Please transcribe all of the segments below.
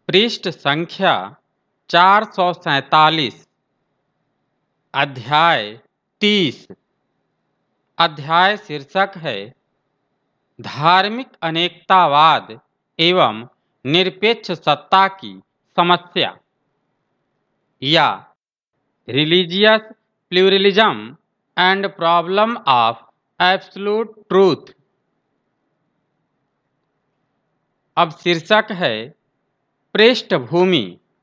पृष्ठ संख्या 447। अध्याय 30। अध्याय शीर्षक है धार्मिक अनेकतावाद एवं निरपेक्ष सत्ता की समस्या या religious pluralism and problem of absolute truth. अब शीर्षक है पृष्ठभूमि।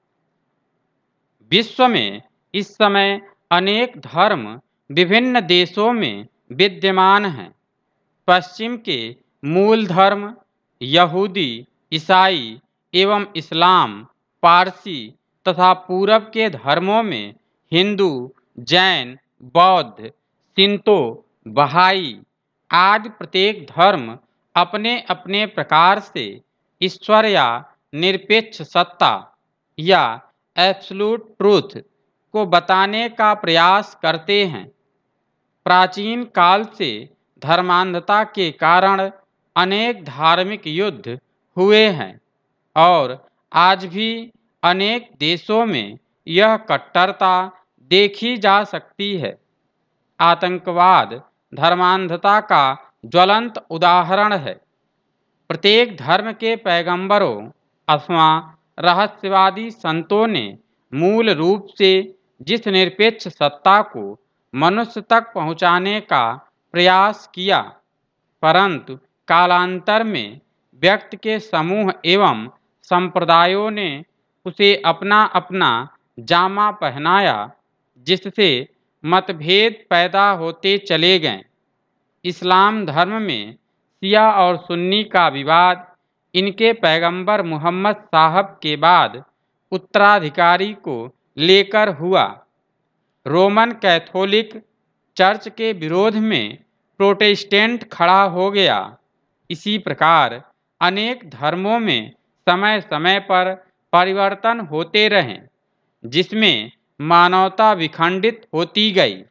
विश्व में इस समय अनेक धर्म विभिन्न देशों में विद्यमान हैं। पश्चिम के मूल धर्म यहूदी, ईसाई एवं इस्लाम, पारसी तथा पूरब के धर्मों में हिंदू, जैन, बौद्ध, शिंतो, बहाई आदि प्रत्येक धर्म अपने अपने प्रकार से ईश्वर या निरपेक्ष सत्ता या एब्सोल्यूट ट्रूथ को बताने का प्रयास करते हैं। प्राचीन काल से धर्मांधता के कारण अनेक धार्मिक युद्ध हुए हैं और आज भी अनेक देशों में यह कट्टरता देखी जा सकती है। आतंकवाद धर्मांधता का ज्वलंत उदाहरण है। प्रत्येक धर्म के पैगंबरों अथवा रहस्यवादी संतों ने मूल रूप से जिस निरपेक्ष सत्ता को मनुष्य तक पहुंचाने का प्रयास किया, परंतु कालांतर में व्यक्ति के समूह एवं संप्रदायों ने उसे अपना अपना जामा पहनाया, जिससे मतभेद पैदा होते चले गए। इस्लाम धर्म में शिया और सुन्नी का विवाद इनके पैगंबर मुहम्मद साहब के बाद उत्तराधिकारी को लेकर हुआ। रोमन कैथोलिक चर्च के विरोध में प्रोटेस्टेंट खड़ा हो गया। इसी प्रकार अनेक धर्मों में समय समय पर परिवर्तन होते रहे, जिसमें मानवता विखंडित होती गई।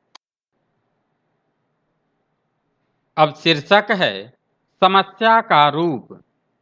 अब शीर्षक है समस्या का रूप।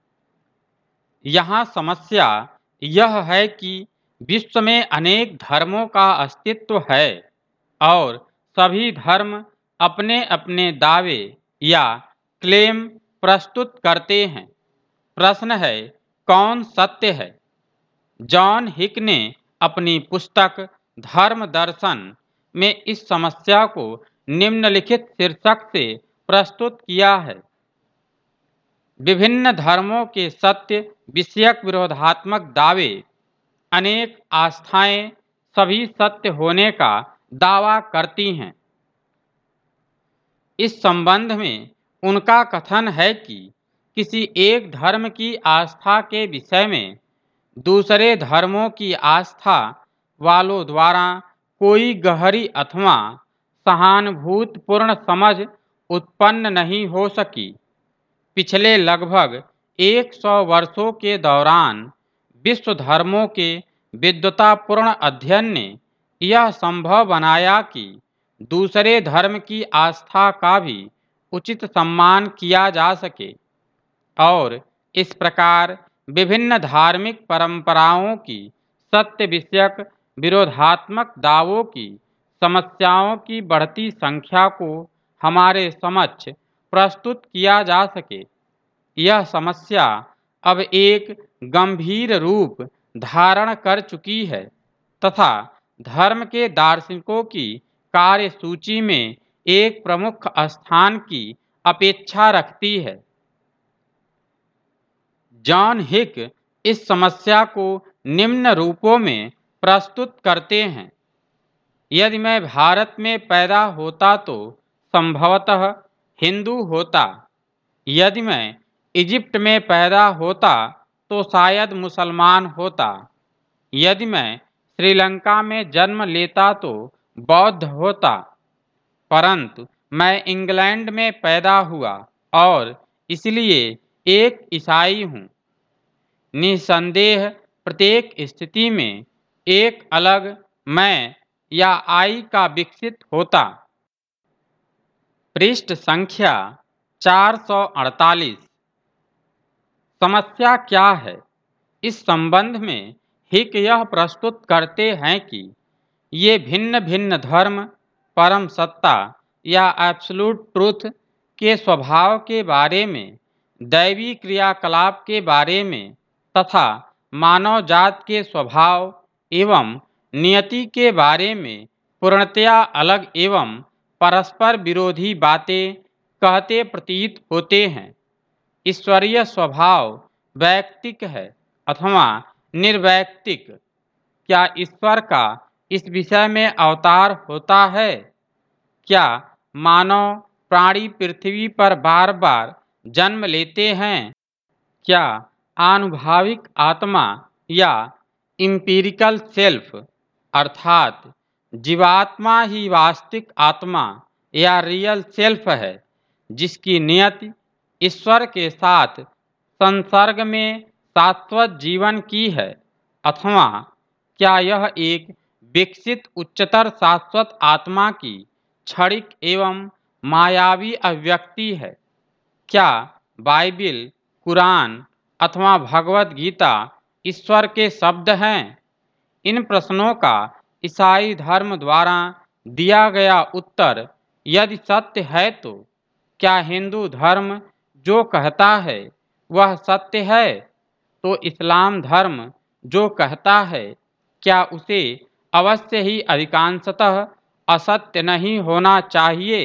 यहाँ समस्या यह है कि विश्व में अनेक धर्मों का अस्तित्व है और सभी धर्म अपने अपने दावे या क्लेम प्रस्तुत करते हैं। प्रश्न है, कौन सत्य है? जॉन हिक ने अपनी पुस्तक धर्म दर्शन में इस समस्या को निम्नलिखित शीर्षक से प्रस्तुत किया है। विभिन्न धर्मों के सत्य विषयक विरोधात्मक दावे। अनेक आस्थाएं सभी सत्य होने का दावा करती हैं। इस संबंध में उनका कथन है कि किसी एक धर्म की आस्था के विषय में दूसरे धर्मों की आस्था वालों द्वारा कोई गहरी अथवा सहानुभूतिपूर्ण समझ उत्पन्न नहीं हो सकी। पिछले लगभग 100 वर्षों के दौरान विश्व धर्मों के विद्वतापूर्ण अध्ययन ने यह संभव बनाया कि दूसरे धर्म की आस्था का भी उचित सम्मान किया जा सके और इस प्रकार विभिन्न धार्मिक परंपराओं की सत्य विषयक विरोधात्मक दावों की समस्याओं की बढ़ती संख्या को हमारे समक्ष प्रस्तुत किया जा सके। यह समस्या अब एक गंभीर रूप धारण कर चुकी है तथा धर्म के दार्शनिकों की कार्यसूची में एक प्रमुख स्थान की अपेक्षा रखती है। जॉन हिक इस समस्या को निम्न रूपों में प्रस्तुत करते हैं। यदि मैं भारत में पैदा होता तो संभवतः हिंदू होता। यदि मैं इजिप्ट में पैदा होता तो शायद मुसलमान होता। यदि मैं श्रीलंका में जन्म लेता तो बौद्ध होता। परंतु मैं इंग्लैंड में पैदा हुआ और इसलिए एक ईसाई हूँ। निसंदेह प्रत्येक स्थिति में एक अलग मैं या आई का विकसित होता। पृष्ठ संख्या 448। समस्या क्या है? इस संबंध में हिक यह प्रस्तुत करते हैं कि ये भिन्न भिन्न धर्म परम सत्ता या एब्सोल्यूट ट्रूथ के स्वभाव के बारे में, दैवी क्रियाकलाप के बारे में तथा मानव जात के स्वभाव एवं नियति के बारे में पूर्णतया अलग एवं परस्पर विरोधी बातें कहते प्रतीत होते हैं। ईश्वरीय स्वभाव वैयक्तिक है अथवा निर्वैयक्तिक? क्या ईश्वर का इस विषय में अवतार होता है? क्या मानव प्राणी पृथ्वी पर बार बार जन्म लेते हैं? क्या आनुभाविक आत्मा या इम्पीरिकल सेल्फ अर्थात जीवात्मा ही वास्तविक आत्मा या रियल सेल्फ है, जिसकी नियति ईश्वर के साथ संसर्ग में शाश्वत जीवन की है? अथवा क्या यह एक विकसित उच्चतर शाश्वत आत्मा की क्षणिक एवं मायावी अभिव्यक्ति है? क्या बाइबिल, कुरान अथवा भगवत गीता ईश्वर के शब्द हैं? इन प्रश्नों का ईसाई धर्म द्वारा दिया गया उत्तर यदि सत्य है तो क्या हिंदू धर्म जो कहता है वह सत्य है? तो इस्लाम धर्म जो कहता है क्या उसे अवश्य ही अधिकांशतः असत्य नहीं होना चाहिए?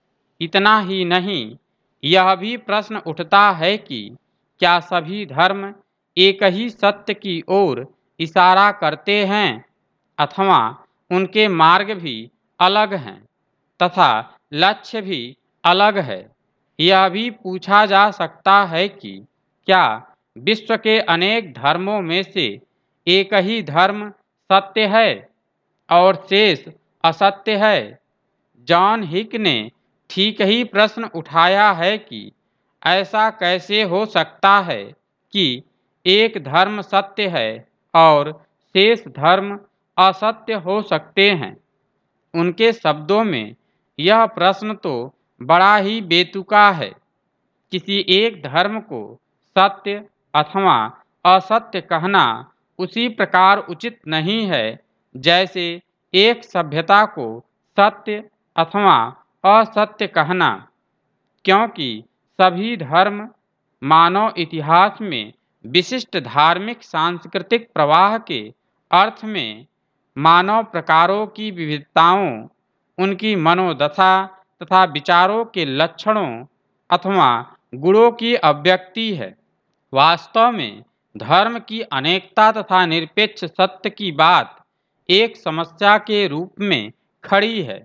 इतना ही नहीं, यह भी प्रश्न उठता है कि क्या सभी धर्म एक ही सत्य की ओर इशारा करते हैं अथवा उनके मार्ग भी अलग हैं तथा लक्ष्य भी अलग है? यह भी पूछा जा सकता है कि क्या विश्व के अनेक धर्मों में से एक ही धर्म सत्य है और शेष असत्य है? जॉन हिक ने ठीक ही प्रश्न उठाया है कि ऐसा कैसे हो सकता है कि एक धर्म सत्य है और शेष धर्म असत्य हो सकते हैं। उनके शब्दों में यह प्रश्न तो बड़ा ही बेतुका है। किसी एक धर्म को सत्य अथवा असत्य कहना उसी प्रकार उचित नहीं है जैसे एक सभ्यता को सत्य अथवा असत्य कहना, क्योंकि सभी धर्म मानव इतिहास में विशिष्ट धार्मिक सांस्कृतिक प्रवाह के अर्थ में मानव प्रकारों की विविधताओं, उनकी मनोदशा तथा विचारों के लक्षणों अथवा गुणों की अभिव्यक्ति है। वास्तव में धर्म की अनेकता तथा निरपेक्ष सत्य की बात एक समस्या के रूप में खड़ी है।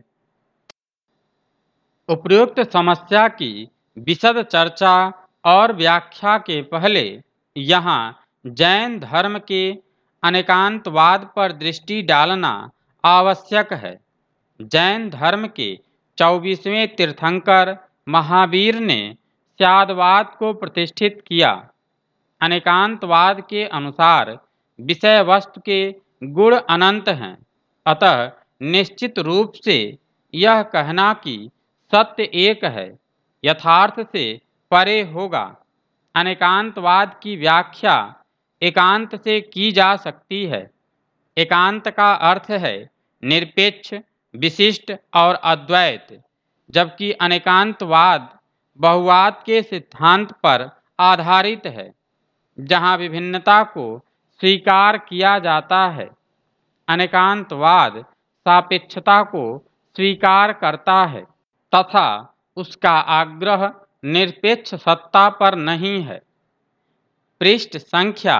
उपयुक्त समस्या की विशद चर्चा और व्याख्या के पहले यहाँ जैन धर्म के अनेकांतवाद पर दृष्टि डालना आवश्यक है। जैन धर्म के 24वें तीर्थंकर महावीर ने स्यादवाद को प्रतिष्ठित किया। अनेकांतवाद के अनुसार विषय वस्तु के गुण अनंत हैं, अतः निश्चित रूप से यह कहना कि सत्य एक है यथार्थ से परे होगा। अनेकांतवाद की व्याख्या एकांत से की जा सकती है। एकांत का अर्थ है निरपेक्ष, विशिष्ट और अद्वैत, जबकि अनेकांतवाद बहुवाद के सिद्धांत पर आधारित है, जहाँ विभिन्नता को स्वीकार किया जाता है। अनेकांतवाद सापेक्षता को स्वीकार करता है तथा उसका आग्रह निरपेक्ष सत्ता पर नहीं है। पृष्ठ संख्या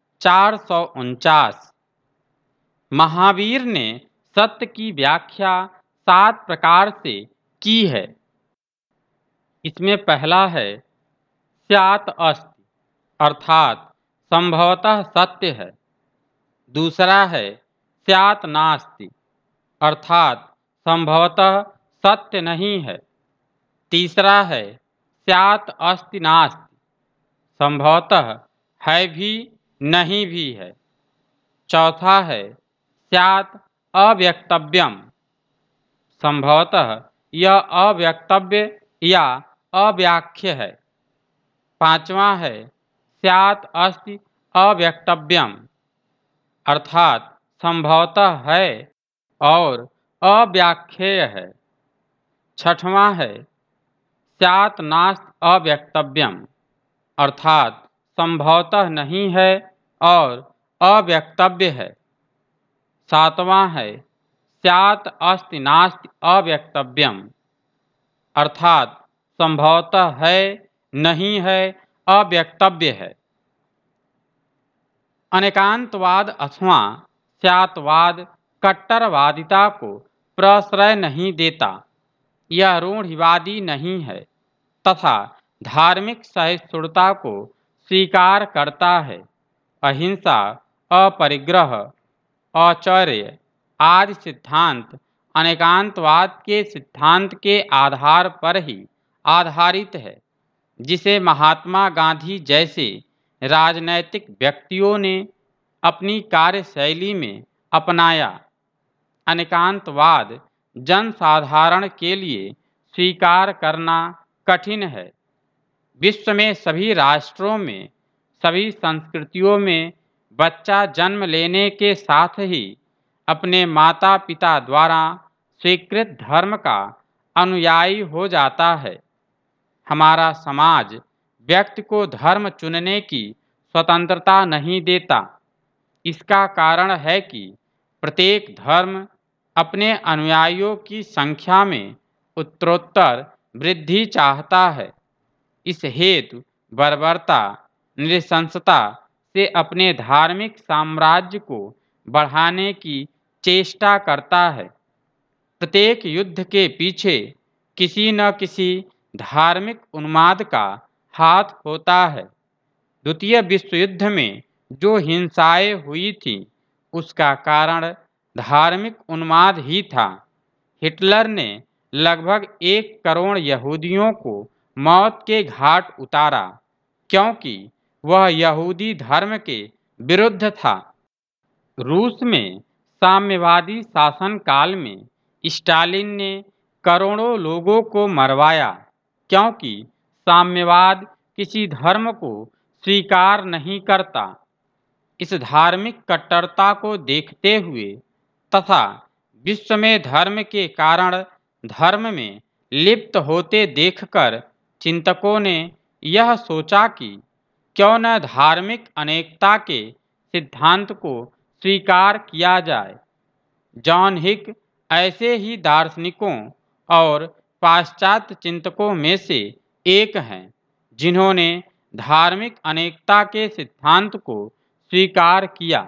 449। महावीर ने सत्य की व्याख्या 7 प्रकार से की है। इसमें पहला है स्यात् अस्ति अर्थात संभवतः सत्य है। दूसरा है स्यात् नास्ति अर्थात संभवतः सत्य नहीं है। तीसरा है स्यात् अस्ति नास्ति संभवतः है भी नहीं भी है। चौथा है स्यात् अव्यक्तव्यम संभवतः यह अव्यक्तव्य या अव्याख्य है। पांचवा है स्यात् अस्ति अव्यक्तव्यम अर्थात संभवतः है और अव्याख्येय है। छठवां है स्यात् नास्ति अव्यक्तव्यम अर्थात संभवतः नहीं है और अव्यक्तव्य है। सातवां है स्यात् अस्ति नास्ति अव्यक्तव्यम अर्थात संभवतः है नहीं है अव्यक्तव्य है। अनेकांतवाद अथवा स्यात्वाद कट्टरवादिता को प्रश्रय नहीं देता, यह रूढ़िवादी नहीं है तथा धार्मिक सहिष्णुता को स्वीकार करता है। अहिंसा, अपरिग्रह, औचर्य आदि सिद्धांत अनेकांतवाद के सिद्धांत के आधार पर ही आधारित है, जिसे महात्मा गांधी जैसे राजनैतिक व्यक्तियों ने अपनी कार्यशैली में अपनाया। अनेकांतवाद जनसाधारण के लिए स्वीकार करना कठिन है। विश्व में सभी राष्ट्रों में, सभी संस्कृतियों में बच्चा जन्म लेने के साथ ही अपने माता पिता द्वारा स्वीकृत धर्म का अनुयायी हो जाता है। हमारा समाज व्यक्ति को धर्म चुनने की स्वतंत्रता नहीं देता। इसका कारण है कि प्रत्येक धर्म अपने अनुयायियों की संख्या में उत्तरोत्तर वृद्धि चाहता है। इस हेतु बर्बरता, नृशंसता से अपने धार्मिक साम्राज्य को बढ़ाने की चेष्टा करता है। प्रत्येक युद्ध के पीछे किसी न किसी धार्मिक उन्माद का हाथ होता है। द्वितीय विश्व युद्ध में जो हिंसाएं हुई थीं, उसका कारण धार्मिक उन्माद ही था। हिटलर ने लगभग 1 करोड़ यहूदियों को मौत के घाट उतारा, क्योंकि वह यहूदी धर्म के विरुद्ध था। रूस में साम्यवादी शासन काल में स्टालिन ने करोड़ों लोगों को मरवाया, क्योंकि साम्यवाद किसी धर्म को स्वीकार नहीं करता। इस धार्मिक कट्टरता को देखते हुए तथा विश्व में धर्म के कारण धर्म में लिप्त होते देखकर चिंतकों ने यह सोचा कि क्यों न धार्मिक अनेकता के सिद्धांत को स्वीकार किया जाए। जॉन हिक ऐसे ही दार्शनिकों और पाश्चात्य चिंतकों में से एक हैं, जिन्होंने धार्मिक अनेकता के सिद्धांत को स्वीकार किया।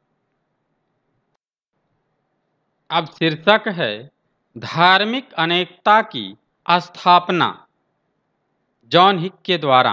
अब शीर्षक है धार्मिक अनेकता की स्थापना जॉन हिक के द्वारा।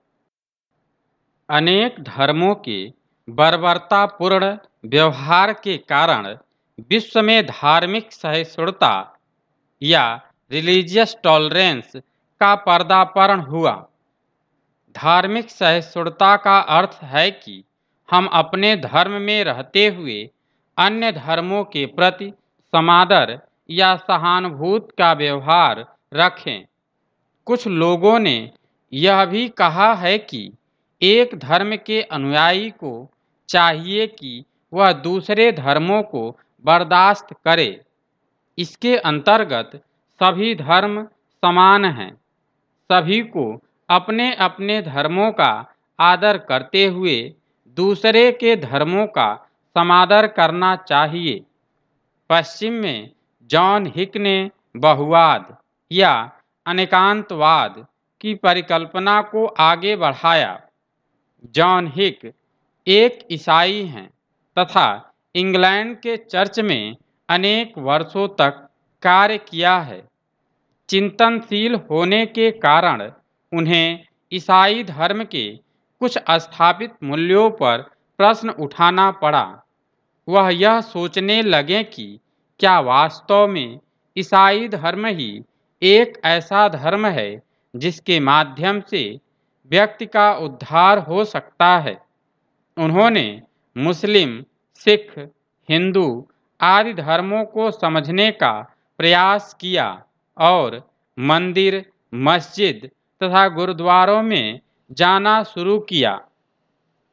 अनेक धर्मों के बर्बरतापूर्ण व्यवहार के कारण विश्व में धार्मिक सहिष्णुता या रिलीजियस टॉलरेंस का पर्दापण हुआ। धार्मिक सहिष्णुता का अर्थ है कि हम अपने धर्म में रहते हुए अन्य धर्मों के प्रति समादर या सहानुभूति का व्यवहार रखें। कुछ लोगों ने यह भी कहा है कि एक धर्म के अनुयायी को चाहिए कि वह दूसरे धर्मों को बर्दाश्त करे। इसके अंतर्गत सभी धर्म समान हैं। सभी को अपने अपने धर्मों का आदर करते हुए दूसरे के धर्मों का समादर करना चाहिए। पश्चिम में जॉन हिक ने बहुवाद या अनेकांतवाद की परिकल्पना को आगे बढ़ाया। जॉन हिक एक ईसाई हैं तथा इंग्लैंड के चर्च में अनेक वर्षों तक कार्य किया है। चिंतनशील होने के कारण उन्हें ईसाई धर्म के कुछ स्थापित मूल्यों पर प्रश्न उठाना पड़ा। वह यह सोचने लगे कि क्या वास्तव में ईसाई धर्म ही एक ऐसा धर्म है जिसके माध्यम से व्यक्ति का उद्धार हो सकता है। उन्होंने मुस्लिम, सिख, हिंदू आदि धर्मों को समझने का प्रयास किया और मंदिर, मस्जिद तथा गुरुद्वारों में जाना शुरू किया।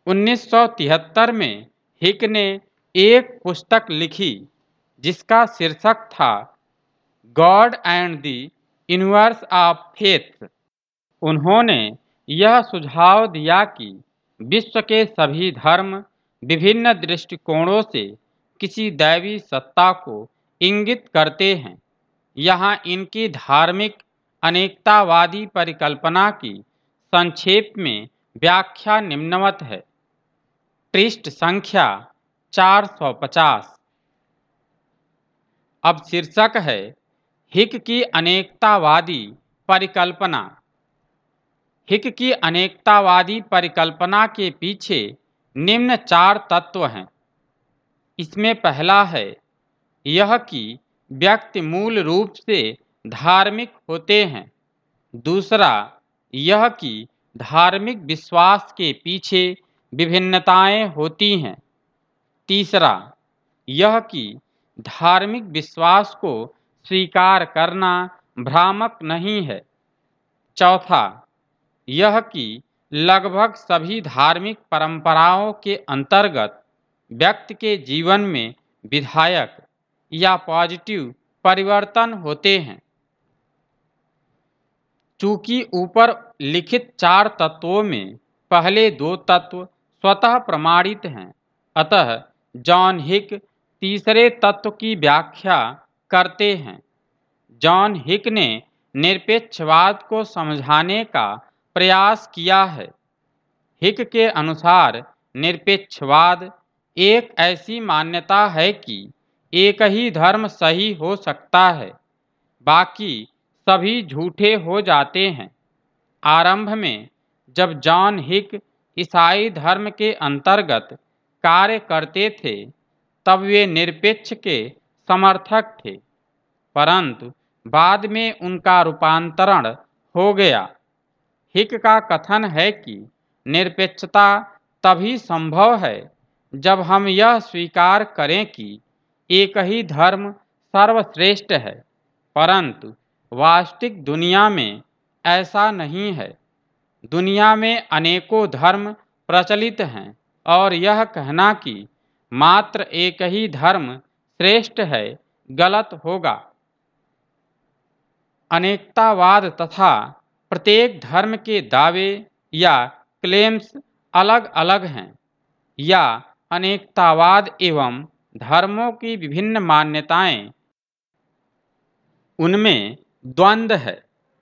1973 में हिक ने एक पुस्तक लिखी जिसका शीर्षक था God and the universe of faith. उन्होंने यह सुझाव दिया कि विश्व के सभी धर्म विभिन्न दृष्टिकोणों से किसी दैवी सत्ता को इंगित करते हैं। यहाँ इनकी धार्मिक अनेकतावादी परिकल्पना की संक्षेप में व्याख्या निम्नवत है। पृष्ठ संख्या 450। अब शीर्षक है हिक की अनेकतावादी परिकल्पना। हिक की अनेकतावादी परिकल्पना के पीछे निम्न 4 तत्व हैं। इसमें पहला है यह कि व्यक्ति मूल रूप से धार्मिक होते हैं। दूसरा यह कि धार्मिक विश्वास के पीछे विभिन्नताएं होती हैं। तीसरा यह कि धार्मिक विश्वास को स्वीकार करना भ्रामक नहीं है। चौथा यह कि लगभग सभी धार्मिक परंपराओं के अंतर्गत व्यक्ति के जीवन में विधायक या पॉजिटिव परिवर्तन होते हैं। चूंकि ऊपर लिखित 4 तत्वों में पहले 2 तत्व स्वतः प्रमाणित हैं, अतः जॉन हिक तीसरे तत्व की व्याख्या करते हैं। जॉन हिक ने निरपेक्षवाद को समझाने का प्रयास किया है। हिक के अनुसार निरपेक्षवाद एक ऐसी मान्यता है कि एक ही धर्म सही हो सकता है, बाकी सभी झूठे हो जाते हैं। आरंभ में जब जॉन हिक ईसाई धर्म के अंतर्गत कार्य करते थे तब वे निरपेक्ष के समर्थक थे, परंतु बाद में उनका रूपांतरण हो गया। हिक का कथन है कि निरपेक्षता तभी संभव है जब हम यह स्वीकार करें कि एक ही धर्म सर्वश्रेष्ठ है, परंतु वास्तविक दुनिया में ऐसा नहीं है। दुनिया में अनेकों धर्म प्रचलित हैं और यह कहना कि मात्र एक ही धर्म श्रेष्ठ है गलत होगा। अनेकतावाद तथा प्रत्येक धर्म के दावे या क्लेम्स अलग अलग हैं, या अनेकतावाद एवं धर्मों की विभिन्न मान्यताएं, उनमें द्वंद्व है।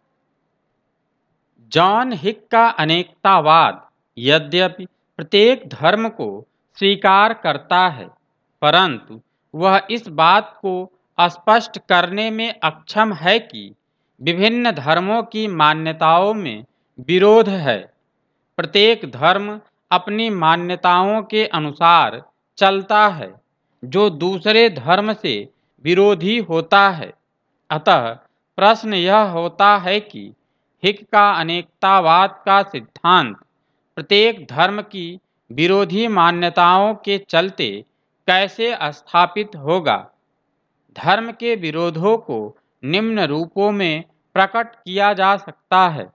जॉन हिक का अनेकतावाद यद्यपि प्रत्येक धर्म को स्वीकार करता है, परंतु वह इस बात को स्पष्ट करने में अक्षम है कि विभिन्न धर्मों की मान्यताओं में विरोध है। प्रत्येक धर्म अपनी मान्यताओं के अनुसार चलता है, जो दूसरे धर्म से विरोधी होता है। अतः प्रश्न यह होता है कि हिक का अनेकतावाद का सिद्धांत प्रत्येक धर्म की विरोधी मान्यताओं के चलते कैसे स्थापित होगा। धर्म के विरोधों को निम्न रूपों में प्रकट किया जा सकता है।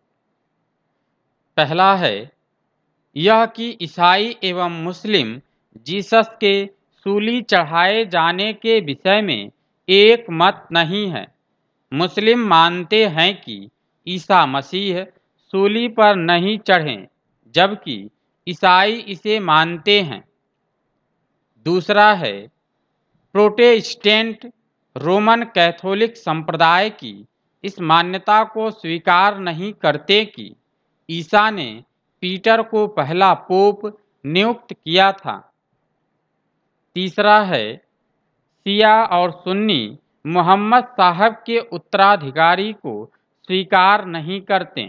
पहला है यह कि ईसाई एवं मुस्लिम जीसस के सूली चढ़ाए जाने के विषय में एक मत नहीं है। मुस्लिम मानते हैं कि ईसा मसीह सूली पर नहीं चढ़े, जबकि ईसाई इसे मानते हैं। दूसरा है प्रोटेस्टेंट रोमन कैथोलिक संप्रदाय की इस मान्यता को स्वीकार नहीं करते कि ईसा ने पीटर को पहला पोप नियुक्त किया था। तीसरा है शिया और सुन्नी मोहम्मद साहब के उत्तराधिकारी को स्वीकार नहीं करते।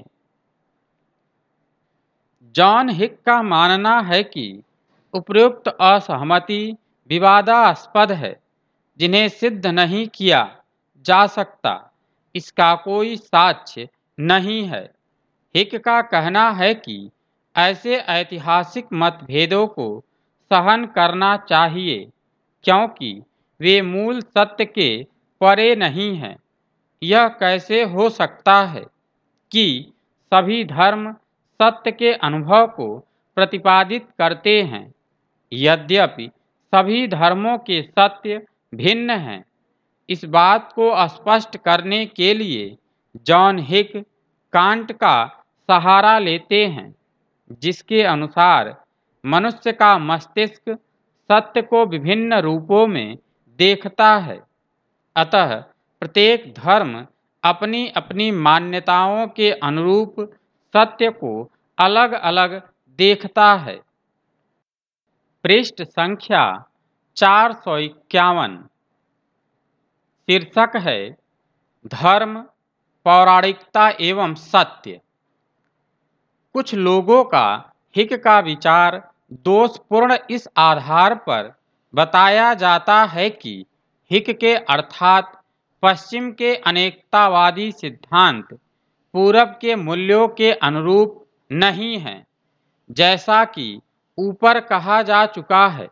जॉन हिक का मानना है कि उपयुक्त असहमति विवादास्पद है, जिन्हें सिद्ध नहीं किया जा सकता। इसका कोई साक्ष्य नहीं है। हिक का कहना है कि ऐसे ऐतिहासिक मतभेदों को सहन करना चाहिए, क्योंकि वे मूल सत्य के परे नहीं हैं। यह कैसे हो सकता है कि सभी धर्म सत्य के अनुभव को प्रतिपादित करते हैं। यद्यपि सभी धर्मों के सत्य भिन्न हैं, इस बात को स्पष्ट करने के लिए जॉन हिक कांट का सहारा लेते हैं, जिसके अनुसार मनुष्य का मस्तिष्क सत्य को विभिन्न रूपों में देखता है। अतः प्रत्येक धर्म अपनी अपनी मान्यताओं के अनुरूप सत्य को अलग अलग देखता है। पृष्ठ संख्या 451। शीर्षक है धर्म, पौराणिकता एवं सत्य। कुछ लोगों का हिक का विचार दोषपूर्ण इस आधार पर बताया जाता है कि हिक के अर्थात पश्चिम के अनेकतावादी सिद्धांत पूरब के मूल्यों के अनुरूप नहीं हैं। जैसा कि ऊपर कहा जा चुका है,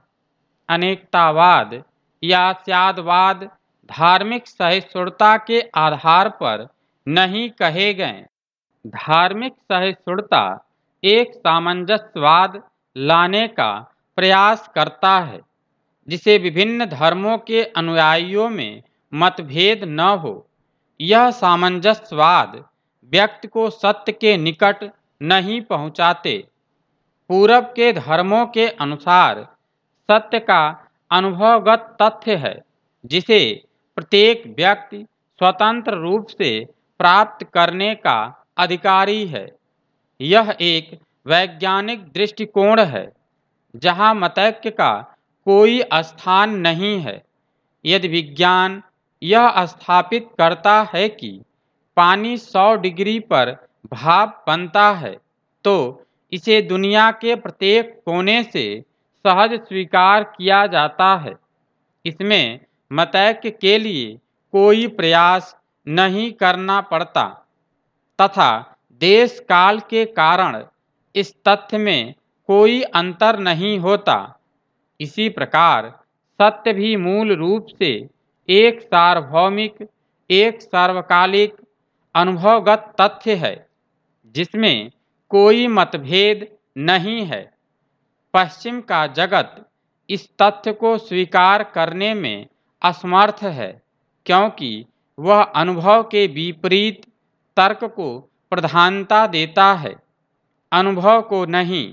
अनेकतावाद या स्यादवाद धार्मिक सहिष्णुता के आधार पर नहीं कहे गए। धार्मिक सहिष्णुता एक सामंजस्यवाद लाने का प्रयास करता है, जिसे विभिन्न धर्मों के अनुयायियों में मतभेद न हो। यह सामंजस्यवाद व्यक्ति को सत्य के निकट नहीं पहुंचाते। पूरब के धर्मों के अनुसार सत्य का अनुभवगत तथ्य है, जिसे प्रत्येक व्यक्ति स्वतंत्र रूप से प्राप्त करने का अधिकारी है। यह एक वैज्ञानिक दृष्टिकोण है, जहाँ मतैक्य का कोई स्थान नहीं है। यदि विज्ञान यह स्थापित करता है कि पानी 100 डिग्री पर भाप बनता है, तो इसे दुनिया के प्रत्येक कोने से सहज स्वीकार किया जाता है। इसमें मतैक्य के लिए कोई प्रयास नहीं करना पड़ता तथा देश काल के कारण इस तथ्य में कोई अंतर नहीं होता। इसी प्रकार सत्य भी मूल रूप से एक सार्वभौमिक, एक सर्वकालिक अनुभवगत तथ्य है, जिसमें कोई मतभेद नहीं है। पश्चिम का जगत इस तथ्य को स्वीकार करने में असमर्थ है, क्योंकि वह अनुभव के विपरीत तर्क को प्रधानता देता है, अनुभव को नहीं।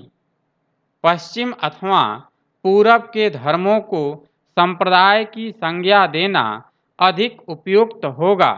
पश्चिम अथवा पूरब के धर्मों को संप्रदाय की संज्ञा देना अधिक उपयुक्त होगा।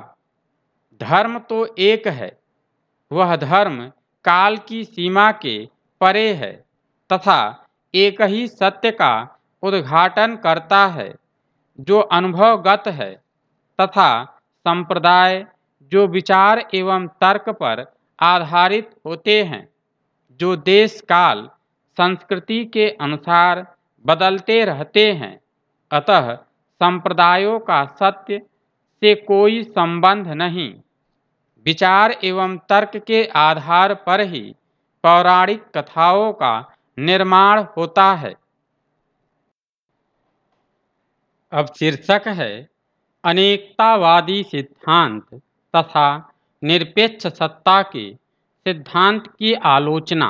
धर्म तो एक है, वह धर्म काल की सीमा के परे है तथा एक ही सत्य का उद्घाटन करता है, जो अनुभवगत है, तथा संप्रदाय जो विचार एवं तर्क पर आधारित होते हैं, जो देश काल संस्कृति के अनुसार बदलते रहते हैं। अतः संप्रदायों का सत्य से कोई संबंध नहीं। विचार एवं तर्क के आधार पर ही पौराणिक कथाओं का निर्माण होता है। अब शीर्षक है अनेकतावादी सिद्धांत तथा निरपेक्ष सत्ता के सिद्धांत की आलोचना।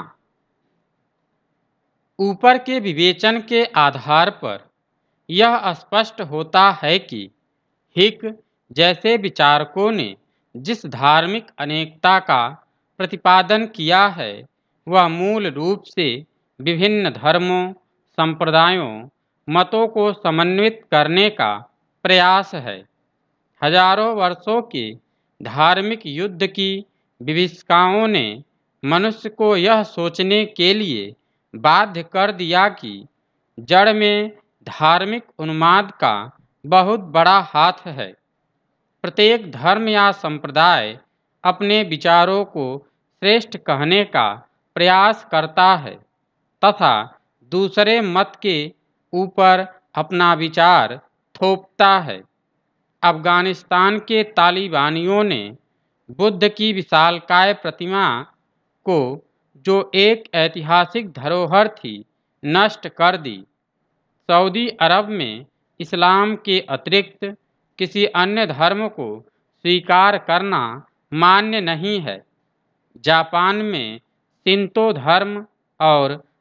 ऊपर के विवेचन के आधार पर यह स्पष्ट होता है कि हिक जैसे विचारकों ने जिस धार्मिक अनेकता का प्रतिपादन किया है, वह मूल रूप से विभिन्न धर्मों, संप्रदायों, मतों को समन्वित करने का प्रयास है। हजारों वर्षों के धार्मिक युद्ध की विभीषिकाओं ने मनुष्य को यह सोचने के लिए बाध्य कर दिया कि जड़ में धार्मिक उन्माद का बहुत बड़ा हाथ है। प्रत्येक धर्म या संप्रदाय अपने विचारों को श्रेष्ठ कहने का प्रयास करता है तथा दूसरे मत के ऊपर अपना विचार थोपता है। अफगानिस्तान के तालिबानियों ने बुद्ध की विशालकाय प्रतिमा को, जो एक ऐतिहासिक धरोहर थी, नष्ट कर दी। सऊदी अरब में इस्लाम के अतिरिक्त किसी अन्य धर्म को स्वीकार करना मान्य नहीं है। जापान में शिंतो धर्म और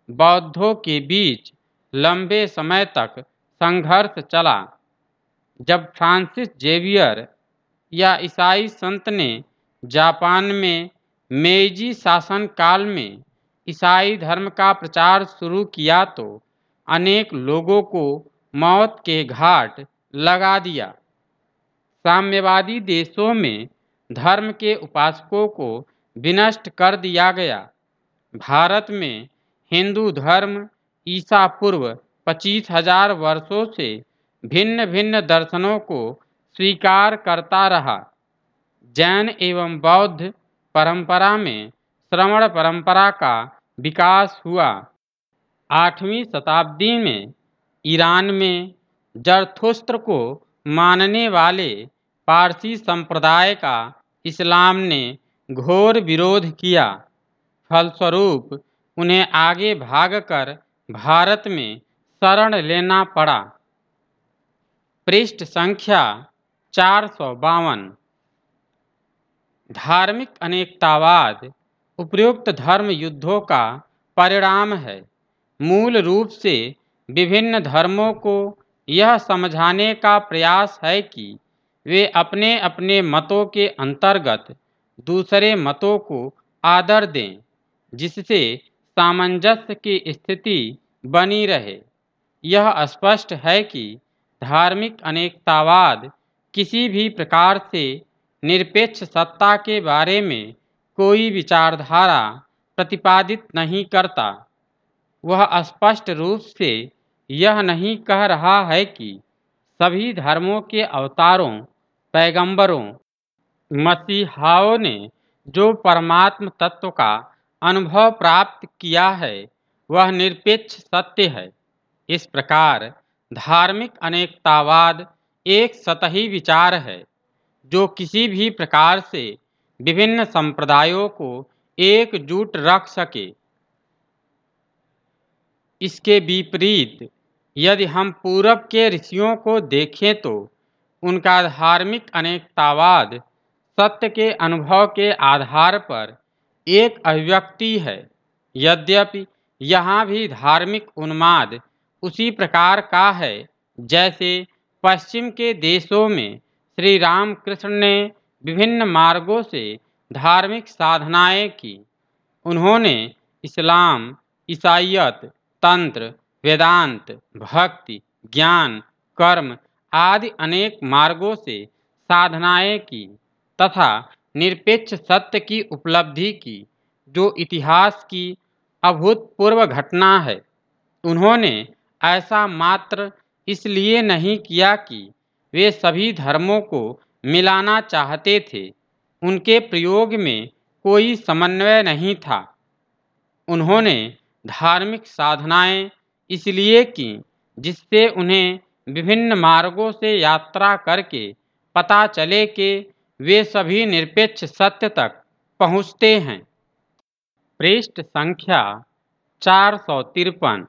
बौद्धों के बीच लंबे समय तक संघर्ष चला। जब फ्रांसिस जेवियर या ईसाई संत ने जापान में मेइजी शासन काल में ईसाई धर्म का प्रचार शुरू किया तो अनेक लोगों को मौत के घाट लगा दिया। साम्यवादी देशों में धर्म के उपासकों को विनष्ट कर दिया गया। भारत में हिंदू धर्म ईसा पूर्व 25,000 वर्षों से भिन्न भिन्न दर्शनों को स्वीकार करता रहा। जैन एवं बौद्ध परंपरा में श्रवण परंपरा का विकास हुआ। 8वीं शताब्दी में ईरान में जरथुस्त्र को मानने वाले पारसी संप्रदाय का इस्लाम ने घोर विरोध किया। फलस्वरूप उन्हें आगे भागकर भारत में शरण लेना पड़ा। पृष्ठ संख्या 452। धार्मिक अनेकतावाद उपयुक्त धर्म युद्धों का परिणाम है। मूल रूप से विभिन्न धर्मों को यह समझाने का प्रयास है कि वे अपने अपने मतों के अंतर्गत दूसरे मतों को आदर दें, जिससे सामंजस्य की स्थिति बनी रहे। यह स्पष्ट है कि धार्मिक अनेकतावाद किसी भी प्रकार से निरपेक्ष सत्ता के बारे में कोई विचारधारा प्रतिपादित नहीं करता। वह स्पष्ट रूप से यह नहीं कह रहा है कि सभी धर्मों के अवतारों, पैगंबरों, मसीहाओं ने जो परमात्म तत्व का अनुभव प्राप्त किया है वह निरपेक्ष सत्य है। इस प्रकार धार्मिक अनेकतावाद एक सतही विचार है जो किसी भी प्रकार से विभिन्न संप्रदायों को एकजुट रख सके। इसके विपरीत यदि हम पूरब के ऋषियों को देखें तो उनका धार्मिक अनेकतावाद सत्य के अनुभव के आधार पर एक अभिव्यक्ति है। यद्यपि यहाँ भी धार्मिक उन्माद उसी प्रकार का है जैसे पश्चिम के देशों में श्री रामकृष्ण ने विभिन्न मार्गों से धार्मिक साधनाएं की। उन्होंने इस्लाम, ईसाईयत, तंत्र, वेदांत, भक्ति, ज्ञान, कर्म आदि अनेक मार्गों से साधनाएं की तथा निरपेक्ष सत्य की उपलब्धि की, जो इतिहास की अभूतपूर्व घटना है। उन्होंने ऐसा मात्र इसलिए नहीं किया कि वे सभी धर्मों को मिलाना चाहते थे। उनके प्रयोग में कोई समन्वय नहीं था। उन्होंने धार्मिक साधनाएं इसलिए की जिससे उन्हें विभिन्न मार्गों से यात्रा करके पता चले कि वे सभी निरपेक्ष सत्य तक पहुँचते हैं। पृष्ठ संख्या 453।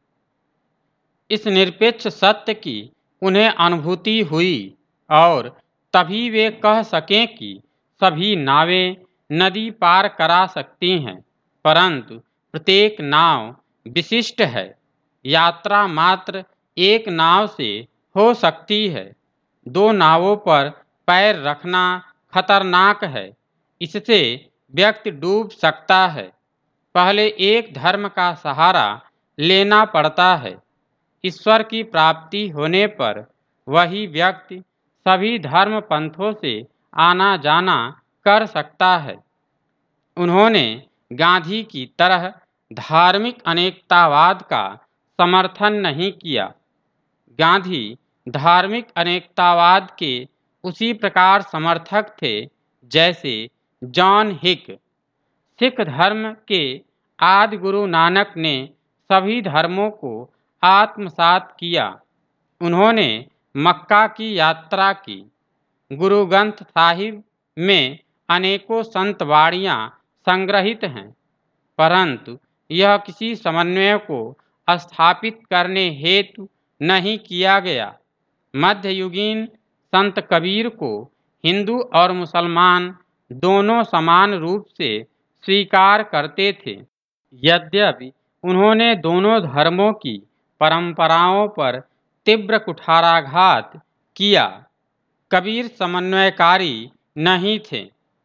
इस निरपेक्ष सत्य की उन्हें अनुभूति हुई और तभी वे कह सकें कि सभी नावें नदी पार करा सकती हैं, परंतु प्रत्येक नाव विशिष्ट है। यात्रा मात्र एक नाव से हो सकती है। दो नावों पर पैर रखना खतरनाक है। इससे व्यक्ति डूब सकता है। पहले एक धर्म का सहारा लेना पड़ता है। ईश्वर की प्राप्ति होने पर वही व्यक्ति सभी धर्म पंथों से आना जाना कर सकता है। उन्होंने गांधी की तरह धार्मिक अनेकतावाद का समर्थन नहीं किया। गांधी धार्मिक अनेकतावाद के उसी प्रकार समर्थक थे जैसे जॉन हिक। सिख धर्म के आदि गुरु नानक ने सभी धर्मों को आत्मसात किया। उन्होंने मक्का की यात्रा की। गुरु ग्रंथ साहिब में अनेकों संत वाणियाँ संग्रहित हैं, परंतु यह किसी समन्वय को स्थापित करने हेतु नहीं किया गया। मध्ययुगीन संत कबीर को हिंदू और मुसलमान दोनों समान रूप से स्वीकार करते थे। यद्यपि उन्होंने दोनों धर्मों की परंपराओं पर तीव्र कुठाराघात किया। कबीर समन्वयकारी नहीं थे।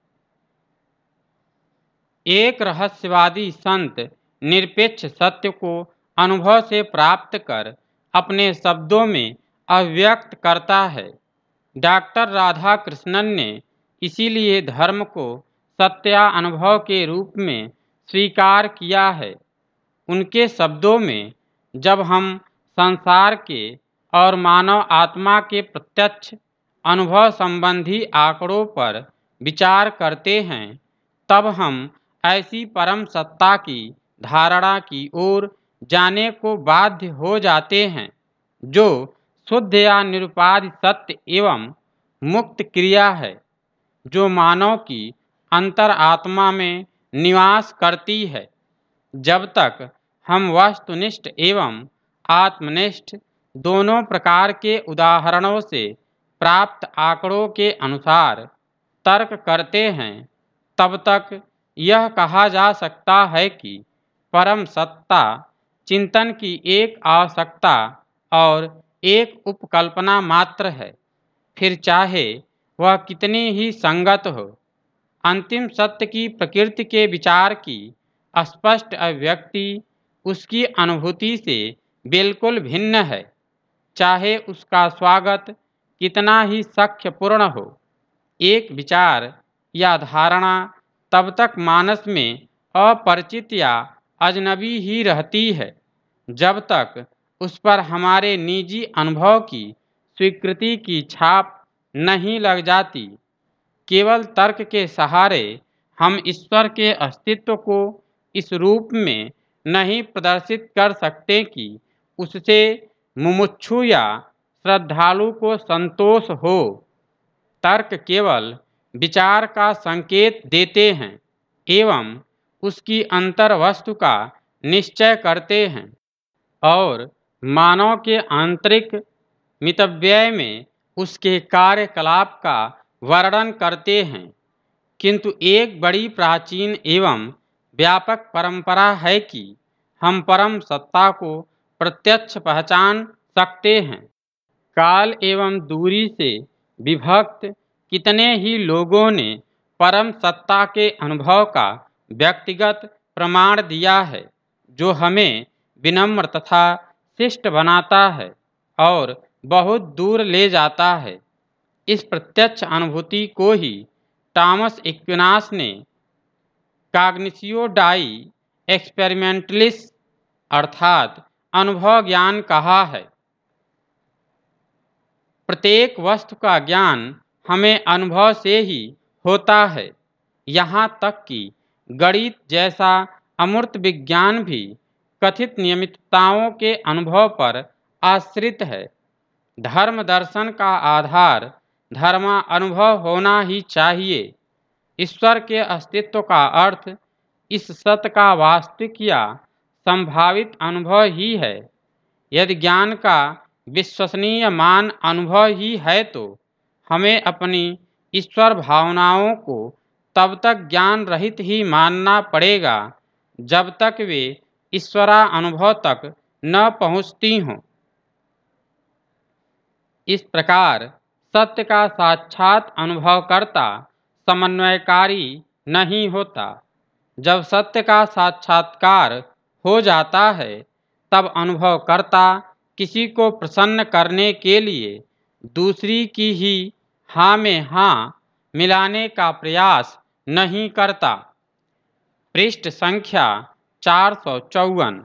एक रहस्यवादी संत निरपेक्ष सत्य को अनुभव से प्राप्त कर अपने शब्दों में अभिव्यक्त करता है। डॉक्टर राधा कृष्णन ने इसीलिए धर्म को सत्या अनुभव के रूप में स्वीकार किया है। उनके शब्दों में, जब हम संसार के और मानव आत्मा के प्रत्यक्ष अनुभव संबंधी आंकड़ों पर विचार करते हैं, तब हम ऐसी परम सत्ता की धारणा की ओर जाने को बाध्य हो जाते हैं जो शुद्ध या निरुपाधि सत्य एवं मुक्त क्रिया है, जो मानव की अंतरात्मा में निवास करती है। जब तक हम वस्तुनिष्ठ एवं आत्मनिष्ठ दोनों प्रकार के उदाहरणों से प्राप्त आंकड़ों के अनुसार तर्क करते हैं, तब तक यह कहा जा सकता है कि परम सत्ता चिंतन की एक आवश्यकता और एक उपकल्पना मात्र है, फिर चाहे वह कितनी ही संगत हो। अंतिम सत्य की प्रकृति के विचार की स्पष्ट अभिव्यक्ति उसकी अनुभूति से बिल्कुल भिन्न है, चाहे उसका स्वागत कितना ही सख्यपूर्ण हो। एक विचार या धारणा तब तक मानस में अपरिचित या अजनबी ही रहती है जब तक उस पर हमारे निजी अनुभव की स्वीकृति की छाप नहीं लग जाती। केवल तर्क के सहारे हम ईश्वर के अस्तित्व को इस रूप में नहीं प्रदर्शित कर सकते कि उससे मुमुक्षु या श्रद्धालु को संतोष हो। तर्क केवल विचार का संकेत देते हैं एवं उसकी अंतर्वस्तु का निश्चय करते हैं और मानव के आंतरिक मितव्यय में उसके कार्यकलाप का वर्णन करते हैं। किंतु एक बड़ी प्राचीन एवं व्यापक परंपरा है कि हम परम सत्ता को प्रत्यक्ष पहचान सकते हैं। काल एवं दूरी से विभक्त कितने ही लोगों ने परम सत्ता के अनुभव का व्यक्तिगत प्रमाण दिया है, जो हमें विनम्र तथा शिष्ट बनाता है और बहुत दूर ले जाता है। इस प्रत्यक्ष अनुभूति को ही टॉमस एक्विनास ने कॉग्निशियो डाई एक्सपेरिमेंटलिस अर्थात अनुभव ज्ञान कहा है। प्रत्येक वस्तु का ज्ञान हमें अनुभव से ही होता है। यहाँ तक कि गणित जैसा अमूर्त विज्ञान भी कथित नियमितताओं के अनुभव पर आश्रित है। धर्म दर्शन का आधार धर्मा अनुभव होना ही चाहिए। ईश्वर के अस्तित्व का अर्थ इस सत्य का वास्तविक या संभावित अनुभव ही है। यदि ज्ञान का विश्वसनीय मान अनुभव ही है, तो हमें अपनी ईश्वर भावनाओं को तब तक ज्ञान रहित ही मानना पड़ेगा जब तक वे ईश्वरा अनुभव तक न पहुँचती हों। इस प्रकार सत्य का साक्षात अनुभवकर्ता समन्वयकारी नहीं होता। जब सत्य का साक्षात्कार हो जाता है, तब अनुभवकर्ता किसी को प्रसन्न करने के लिए दूसरी की ही हाँ में हाँ मिलाने का प्रयास नहीं करता। पृष्ठ संख्या 454।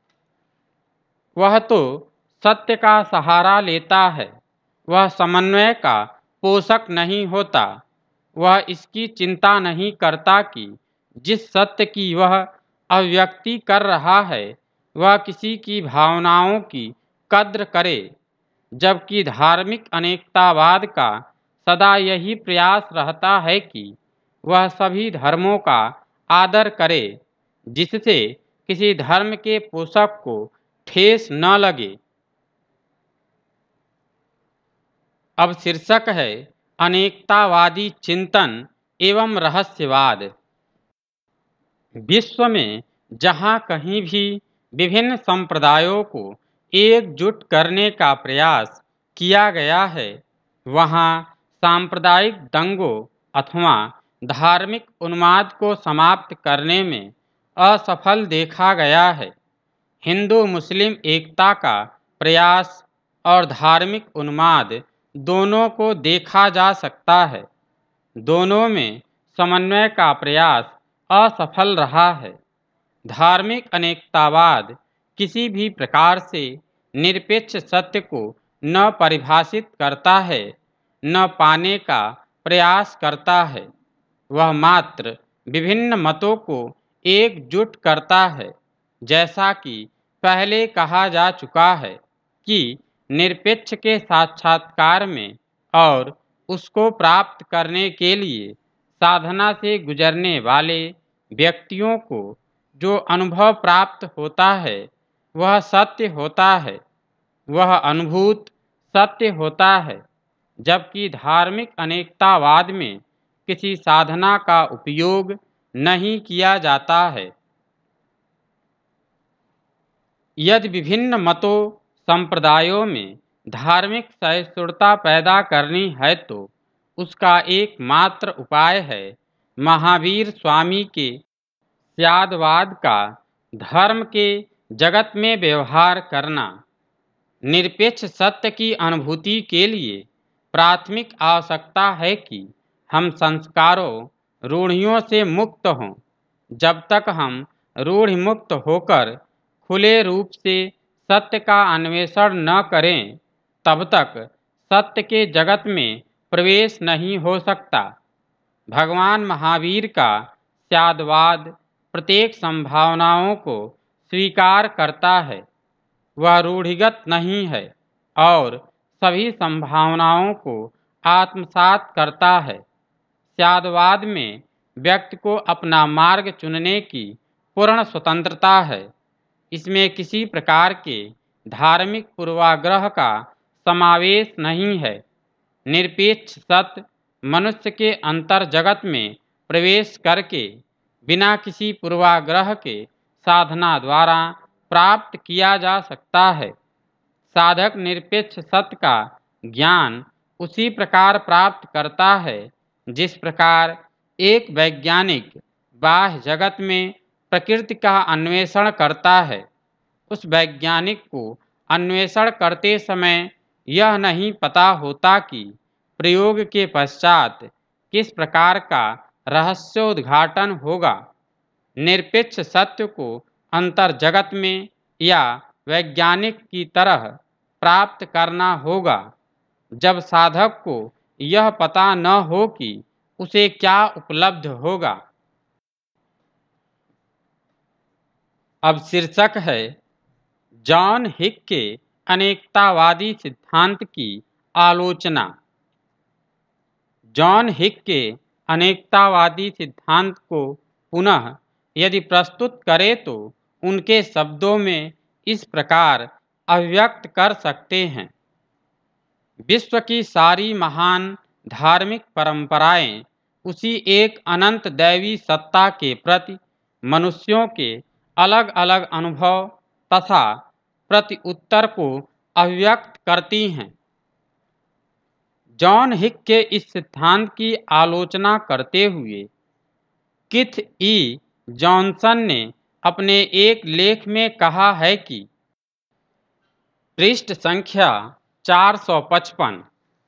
वह तो सत्य का सहारा लेता है, वह समन्वय का पोषक नहीं होता। वह इसकी चिंता नहीं करता कि जिस सत्य की वह अभिव्यक्ति कर रहा है वह किसी की भावनाओं की कद्र करे, जबकि धार्मिक अनेकतावाद का सदा यही प्रयास रहता है कि वह सभी धर्मों का आदर करे, जिससे किसी धर्म के पोषक को ठेस न लगे। अब शीर्षक है अनेकतावादी चिंतन एवं रहस्यवाद। विश्व में जहाँ कहीं भी विभिन्न संप्रदायों को एकजुट करने का प्रयास किया गया है, वहाँ सांप्रदायिक दंगों अथवा धार्मिक उन्माद को समाप्त करने में असफल देखा गया है। हिंदू मुस्लिम एकता का प्रयास और धार्मिक उन्माद दोनों को देखा जा सकता है। दोनों में समन्वय का प्रयास असफल रहा है। धार्मिक अनेकतावाद किसी भी प्रकार से निरपेक्ष सत्य को न परिभाषित करता है, न पाने का प्रयास करता है। वह मात्र विभिन्न मतों को एकजुट करता है। जैसा कि पहले कहा जा चुका है कि निरपेक्ष के साक्षात्कार में और उसको प्राप्त करने के लिए साधना से गुजरने वाले व्यक्तियों को जो अनुभव प्राप्त होता है वह सत्य होता है, वह अनुभूत सत्य होता है। जबकि धार्मिक अनेकतावाद में किसी साधना का उपयोग नहीं किया जाता है। यदि विभिन्न मतों संप्रदायों में धार्मिक सहिष्णुता पैदा करनी है तो उसका एकमात्र उपाय है महावीर स्वामी के स्यादवाद का धर्म के जगत में व्यवहार करना। निरपेक्ष सत्य की अनुभूति के लिए प्राथमिक आवश्यकता है कि हम संस्कारों रूढ़ियों से मुक्त हों। जब तक हम रूढ़ि मुक्त होकर खुले रूप से सत्य का अन्वेषण न करें, तब तक सत्य के जगत में प्रवेश नहीं हो सकता। भगवान महावीर का स्यादवाद प्रत्येक संभावनाओं को स्वीकार करता है, वह रूढ़िगत नहीं है और सभी संभावनाओं को आत्मसात करता है। स्यादवाद में व्यक्ति को अपना मार्ग चुनने की पूर्ण स्वतंत्रता है। इसमें किसी प्रकार के धार्मिक पूर्वाग्रह का समावेश नहीं है। निरपेक्ष सत्य मनुष्य के अंतर जगत में प्रवेश करके बिना किसी पूर्वाग्रह के साधना द्वारा प्राप्त किया जा सकता है। साधक निरपेक्ष सत्य का ज्ञान उसी प्रकार प्राप्त करता है जिस प्रकार एक वैज्ञानिक बाह्य जगत में प्रकृति का अन्वेषण करता है। उस वैज्ञानिक को अन्वेषण करते समय यह नहीं पता होता कि प्रयोग के पश्चात किस प्रकार का रहस्योद्घाटन होगा। निरपेक्ष सत्य को अंतर जगत में या वैज्ञानिक की तरह प्राप्त करना होगा जब साधक को यह पता न हो कि उसे क्या उपलब्ध होगा। अब शीर्षक है जॉन हिक के अनेकतावादी सिद्धांत की आलोचना। जॉन हिक के अनेकतावादी सिद्धांत को पुनः यदि प्रस्तुत करें तो उनके शब्दों में इस प्रकार अभिव्यक्त कर सकते हैं। विश्व की सारी महान धार्मिक परंपराएं उसी एक अनंत दैवी सत्ता के प्रति मनुष्यों के अलग अलग अनुभव तथा प्रति उत्तर को अभिव्यक्त करती हैं। जॉन हिक के इस सिद्धांत की आलोचना करते हुए किथ ई जॉनसन ने अपने एक लेख में कहा है कि पृष्ठ संख्या 455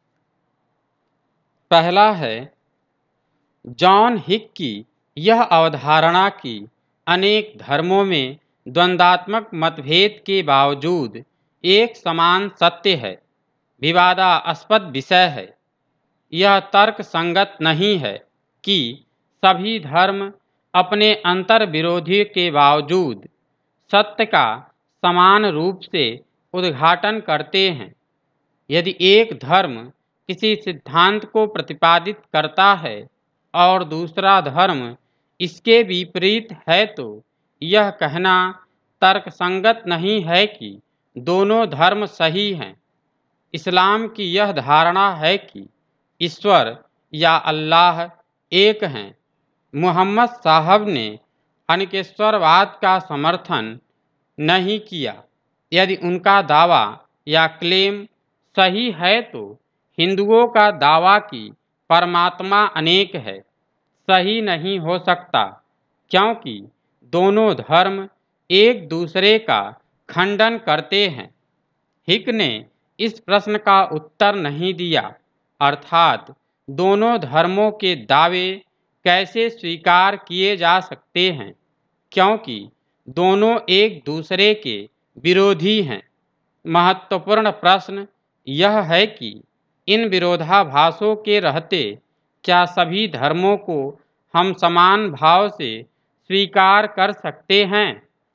पहला है, जॉन हिक की यह अवधारणा कि अनेक धर्मों में द्वंद्वात्मक मतभेद के बावजूद एक समान सत्य है, विवादास्पद विषय है। यह तर्क संगत नहीं है कि सभी धर्म अपने अंतर विरोधी के बावजूद सत्य का समान रूप से उद्घाटन करते हैं। यदि एक धर्म किसी सिद्धांत को प्रतिपादित करता है और दूसरा धर्म इसके विपरीत है तो यह कहना तर्कसंगत नहीं है कि दोनों धर्म सही हैं। इस्लाम की यह धारणा है कि ईश्वर या अल्लाह एक हैं। मुहम्मद साहब ने अनिकेश्वरवाद का समर्थन नहीं किया। यदि उनका दावा या क्लेम सही है तो हिंदुओं का दावा कि परमात्मा अनेक है सही नहीं हो सकता, क्योंकि दोनों धर्म एक दूसरे का खंडन करते हैं। हिक ने इस प्रश्न का उत्तर नहीं दिया, अर्थात दोनों धर्मों के दावे कैसे स्वीकार किए जा सकते हैं, क्योंकि दोनों एक दूसरे के विरोधी हैं। महत्वपूर्ण प्रश्न यह है कि इन विरोधाभासों के रहते क्या सभी धर्मों को हम समान भाव से स्वीकार कर सकते हैं?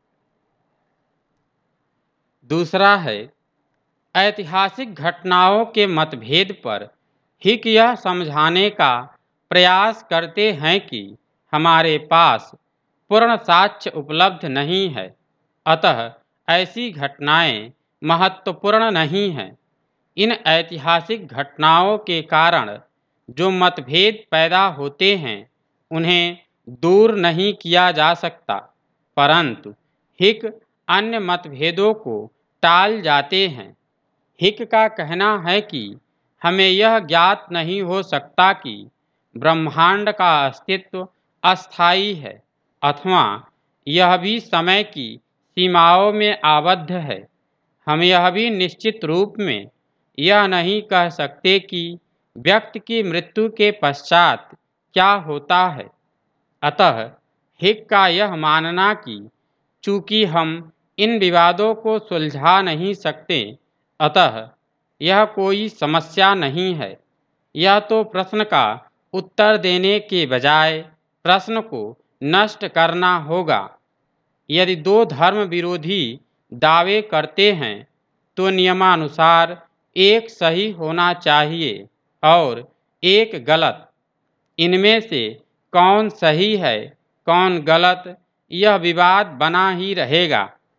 दूसरा है, ऐतिहासिक घटनाओं के मतभेद पर हिक यह समझाने का प्रयास करते हैं कि हमारे पास पूर्ण साक्ष्य उपलब्ध नहीं है, अतः ऐसी घटनाएं महत्वपूर्ण नहीं हैं। इन ऐतिहासिक घटनाओं के कारण जो मतभेद पैदा होते हैं उन्हें दूर नहीं किया जा सकता, परंतु हिक अन्य मतभेदों को टाल जाते हैं। हिक का कहना है कि हमें यह ज्ञात नहीं हो सकता कि ब्रह्मांड का अस्तित्व अस्थायी है अथवा यह भी समय की सीमाओं में आबद्ध है। हम यह भी निश्चित रूप में यह नहीं कह सकते कि व्यक्ति की मृत्यु के पश्चात क्या होता है। अतः हिक का यह मानना कि चूंकि हम इन विवादों को सुलझा नहीं सकते, अतः यह कोई समस्या नहीं है। यह तो प्रश्न का उत्तर देने के बजाय प्रश्न को नष्ट करना होगा। यदि दो धर्म विरोधी दावे करते हैं तो नियमानुसार एक सही होना चाहिए और एक गलत। इनमें से कौन सही है कौन गलत, यह विवाद बना ही रहेगा।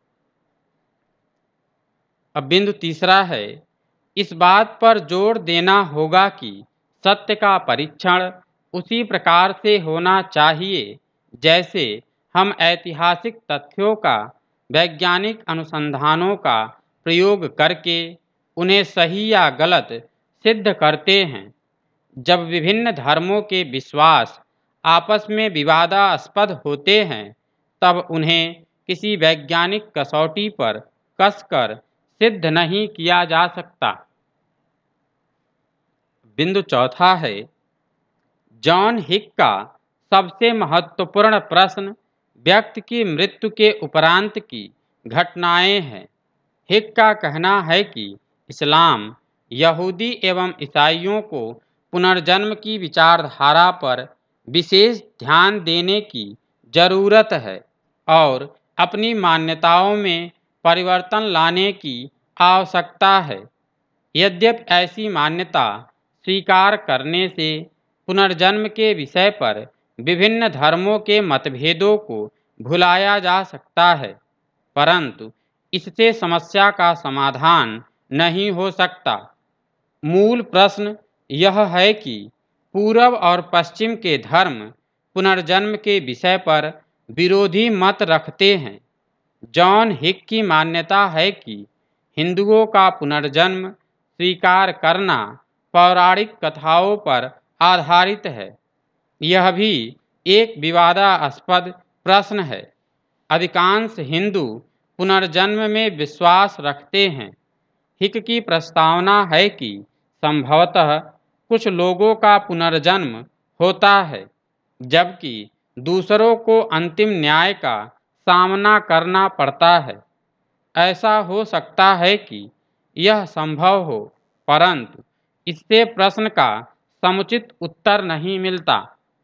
अब बिंदु तीसरा है, इस बात पर जोर देना होगा कि सत्य का परीक्षण उसी प्रकार से होना चाहिए जैसे हम ऐतिहासिक तथ्यों का वैज्ञानिक अनुसंधानों का प्रयोग करके उन्हें सही या गलत सिद्ध करते हैं। जब विभिन्न धर्मों के विश्वास आपस में विवादास्पद होते हैं तब उन्हें किसी वैज्ञानिक कसौटी पर कसकर सिद्ध नहीं किया जा सकता। बिंदु चौथा है, जॉन हिक का सबसे महत्वपूर्ण प्रश्न व्यक्ति की मृत्यु के उपरांत की घटनाएं हैं। हिक का कहना है कि इस्लाम, यहूदी एवं ईसाइयों को पुनर्जन्म की विचारधारा पर विशेष ध्यान देने की जरूरत है और अपनी मान्यताओं में परिवर्तन लाने की आवश्यकता है। यद्यपि ऐसी मान्यता स्वीकार करने से पुनर्जन्म के विषय पर विभिन्न धर्मों के मतभेदों को भुलाया जा सकता है, परंतु इससे समस्या का समाधान नहीं हो सकता। मूल प्रश्न यह है कि पूर्व और पश्चिम के धर्म पुनर्जन्म के विषय पर विरोधी मत रखते हैं। जॉन हिक की मान्यता है कि हिंदुओं का पुनर्जन्म स्वीकार करना पौराणिक कथाओं पर आधारित है। यह भी एक विवादास्पद प्रश्न है। अधिकांश हिंदू पुनर्जन्म में विश्वास रखते हैं। हिक की प्रस्तावना है कि संभवतः कुछ लोगों का पुनर्जन्म होता है जबकि दूसरों को अंतिम न्याय का सामना करना पड़ता है। ऐसा हो सकता है कि यह संभव हो, परंतु इससे प्रश्न का समुचित उत्तर नहीं मिलता।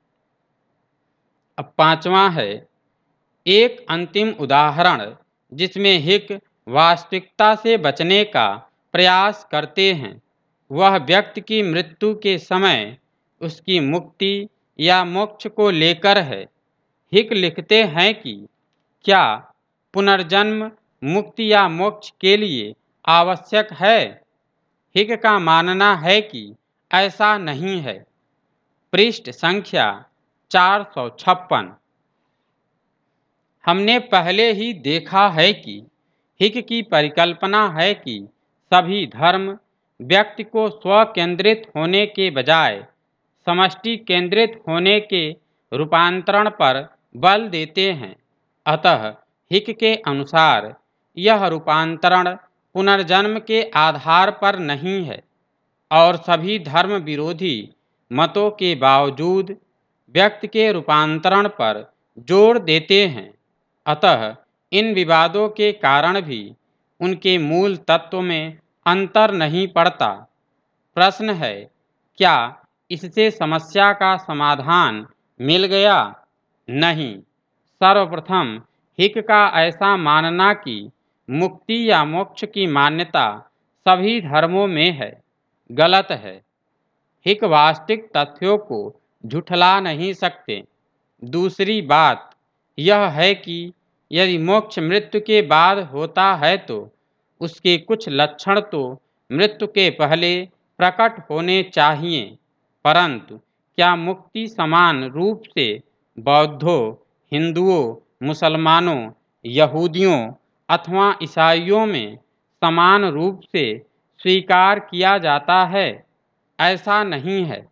अब पांचवा है, एक अंतिम उदाहरण जिसमें हिक वास्तविकता से बचने का प्रयास करते हैं वह व्यक्ति की मृत्यु के समय उसकी मुक्ति या मोक्ष को लेकर है। हिक लिखते हैं कि क्या पुनर्जन्म मुक्ति या मोक्ष के लिए आवश्यक है? हिक का मानना है कि ऐसा नहीं है। पृष्ठ संख्या 456। हमने पहले ही देखा है कि हिक की परिकल्पना है कि सभी धर्म व्यक्ति को स्व केंद्रित होने के बजाय समष्टि केंद्रित होने के रूपांतरण पर बल देते हैं। अतः हिक के अनुसार यह रूपांतरण पुनर्जन्म के आधार पर नहीं है और सभी धर्म विरोधी मतों के बावजूद व्यक्ति के रूपांतरण पर जोर देते हैं। अतः इन विवादों के कारण भी उनके मूल तत्व में अंतर नहीं पड़ता। प्रश्न है, क्या इससे समस्या का समाधान मिल गया? नहीं। सर्वप्रथम हिक का ऐसा मानना कि मुक्ति या मोक्ष की मान्यता सभी धर्मों में है, गलत है। हिक वास्तविक तथ्यों को झुठला नहीं सकते। दूसरी बात यह है कि यदि मोक्ष मृत्यु के बाद होता है तो उसके कुछ लक्षण तो मृत्यु के पहले प्रकट होने चाहिए, परंतु क्या मुक्ति समान रूप से बौद्धों, हिंदुओं, मुसलमानों, यहूदियों अथवा ईसाइयों में समान रूप से स्वीकार किया जाता है? ऐसा नहीं है।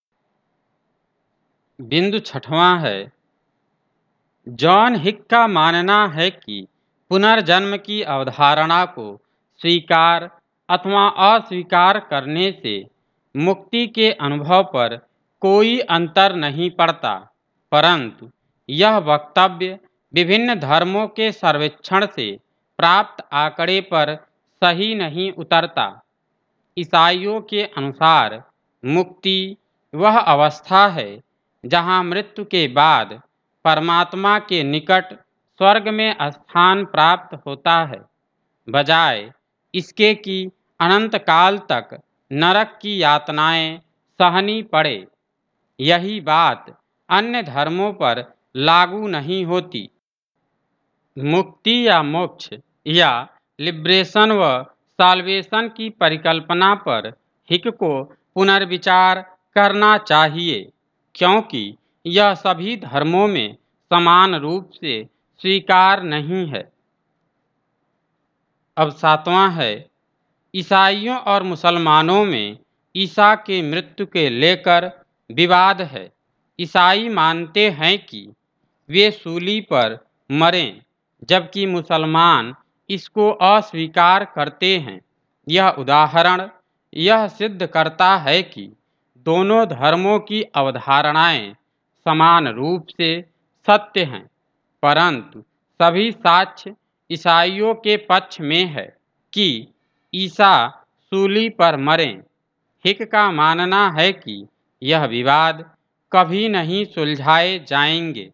बिंदु छठवां है, जॉन हिक का मानना है कि पुनर्जन्म की अवधारणा को स्वीकार अथवा अस्वीकार करने से मुक्ति के अनुभव पर कोई अंतर नहीं पड़ता, परंतु यह वक्तव्य विभिन्न धर्मों के सर्वेक्षण से प्राप्त आंकड़े पर सही नहीं उतरता। ईसाइयों के अनुसार मुक्ति वह अवस्था है जहाँ मृत्यु के बाद परमात्मा के निकट स्वर्ग में स्थान प्राप्त होता है, बजाय इसके कि अनंत काल तक नरक की यातनाएं सहनी पड़े। यही बात अन्य धर्मों पर लागू नहीं होती। मुक्ति या मोक्ष या लिब्रेशन व साल्वेशन की परिकल्पना पर हिक को पुनर्विचार करना चाहिए, क्योंकि यह सभी धर्मों में समान रूप से स्वीकार नहीं है। अब सातवां है, ईसाइयों और मुसलमानों में ईसा के मृत्यु के लेकर विवाद है। ईसाई मानते हैं कि वे सूली पर मरें, जबकि मुसलमान इसको अस्वीकार करते हैं। यह उदाहरण यह सिद्ध करता है कि दोनों धर्मों की अवधारणाएं समान रूप से सत्य हैं, परंतु सभी साक्ष्य ईसाइयों के पक्ष में है कि ईसा सूली पर मरें। हिक का मानना है कि यह विवाद कभी नहीं सुलझाए जाएंगे।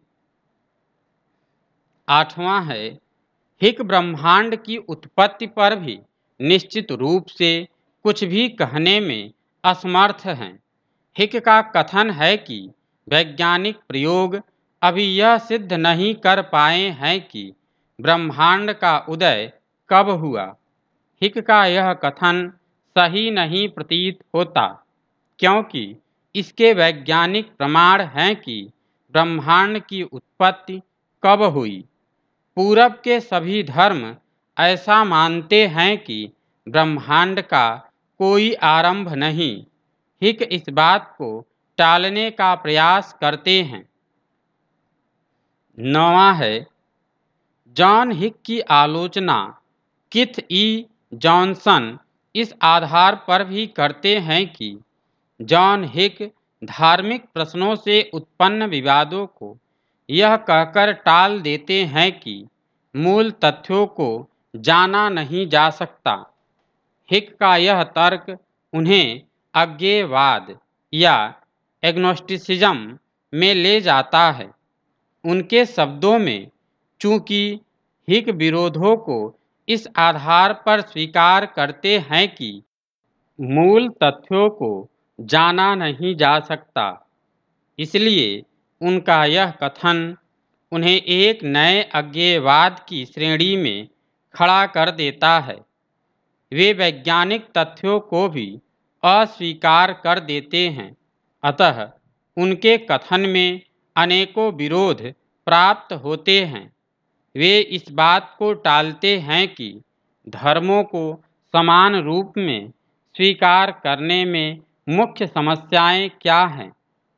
आठवां है, हिक ब्रह्मांड की उत्पत्ति पर भी निश्चित रूप से कुछ भी कहने में असमर्थ हैं। हिक का कथन है कि वैज्ञानिक प्रयोग अभी यह सिद्ध नहीं कर पाए हैं कि ब्रह्मांड का उदय कब हुआ। हिक का यह कथन सही नहीं प्रतीत होता, क्योंकि इसके वैज्ञानिक प्रमाण हैं कि ब्रह्मांड की उत्पत्ति कब हुई। पूरब के सभी धर्म ऐसा मानते हैं कि ब्रह्मांड का कोई आरंभ नहीं। हिक इस बात को टालने का प्रयास करते हैं। नौवां है, जॉन हिक की आलोचना किथ ई जॉनसन इस आधार पर भी करते हैं कि जॉन हिक धार्मिक प्रश्नों से उत्पन्न विवादों को यह कहकर टाल देते हैं कि मूल तथ्यों को जाना नहीं जा सकता। हिक का यह तर्क उन्हें अज्ञेयवाद या एग्नोस्टिसिज्म में ले जाता है। उनके शब्दों में, चूंकि हिक विरोधों को इस आधार पर स्वीकार करते हैं कि मूल तथ्यों को जाना नहीं जा सकता, इसलिए उनका यह कथन उन्हें एक नए अज्ञेयवाद की श्रेणी में खड़ा कर देता है। वे वैज्ञानिक तथ्यों को भी अस्वीकार कर देते हैं, अतः उनके कथन में अनेकों विरोध प्राप्त होते हैं। वे इस बात को टालते हैं कि धर्मों को समान रूप में स्वीकार करने में मुख्य समस्याएं क्या हैं।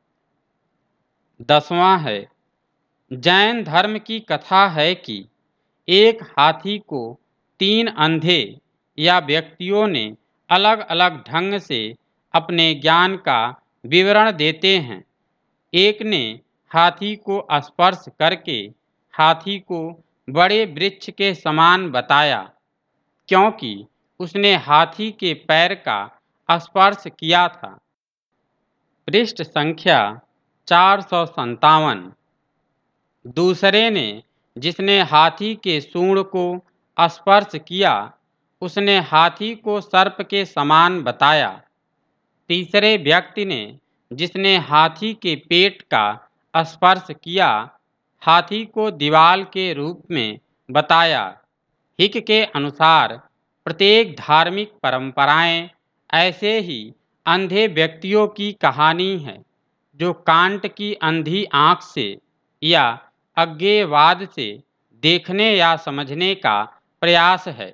10वां है, जैन धर्म की कथा है कि एक हाथी को 3 अंधे या व्यक्तियों ने अलग अलग ढंग से अपने ज्ञान का विवरण देते हैं। एक ने हाथी को स्पर्श करके हाथी को बड़े वृक्ष के समान बताया, क्योंकि उसने हाथी के पैर का स्पर्श किया था। पृष्ठ संख्या 457। दूसरे ने, जिसने हाथी के सूंड को स्पर्श किया, उसने हाथी को सर्प के समान बताया। तीसरे व्यक्ति ने, जिसने हाथी के पेट का स्पर्श किया, हाथी को दीवाल के रूप में बताया। हिक के अनुसार प्रत्येक धार्मिक परंपराएं ऐसे ही अंधे व्यक्तियों की कहानी है जो कांट की अंधी आंख से या अज्ञेयवाद से देखने या समझने का प्रयास है।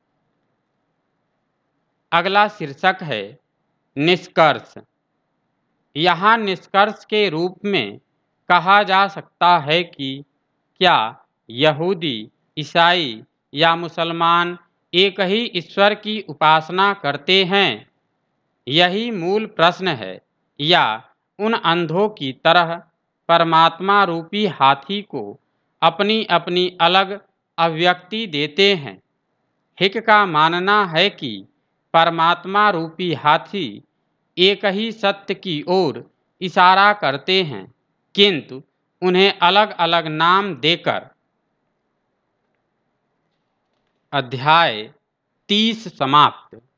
अगला शीर्षक है निष्कर्ष। यहाँ निष्कर्ष के रूप में कहा जा सकता है कि क्या यहूदी, ईसाई या मुसलमान एक ही ईश्वर की उपासना करते हैं? यही मूल प्रश्न है, या उन अंधों की तरह परमात्मा रूपी हाथी को अपनी अपनी अलग अभिव्यक्ति देते हैं। हिक का मानना है कि परमात्मा रूपी हाथी एक ही सत्य की ओर इशारा करते हैं, किंतु उन्हें अलग अलग नाम देकर। अध्याय 30 समाप्त।